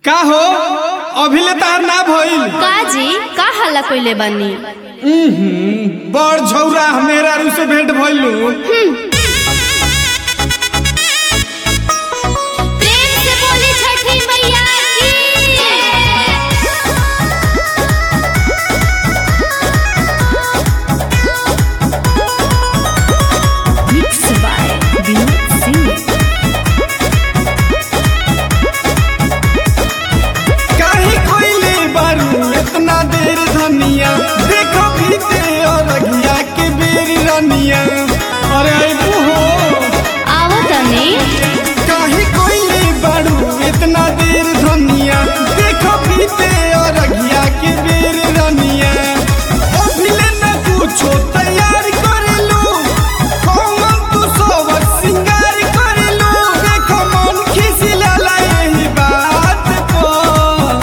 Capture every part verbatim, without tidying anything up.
का हो अभिले तार ना भइल काजी का हल्ला कइले बानी। बड़ झौरा मेरा रू से भेंट भइलू। प्रेम से बोली छठी मैया की। Mix by Vinod Singh. काहे कोइले बारू इतना देर धनिया, देखो बीते और अगिया के बेर रनिया। अरे आइबू हो आवो तनी। काहे कोइले बारू इतना देर धनिया, देखो बीते और अगिया के बेर रनिया। अभिले न कुछो तैयार करेलू, कौन तू सोवर सिंगार करेलू। देखो मन खिसिलाला यही बात पर।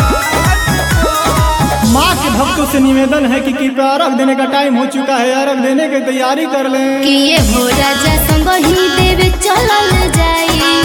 माँ के भक्तों से निवेदन है कि कृपया अर्घ देने का टाइम हो चुका है, अर्घ देने की तैयारी कर लें। कि ये हो राजा संग ही देवे चलल जाई।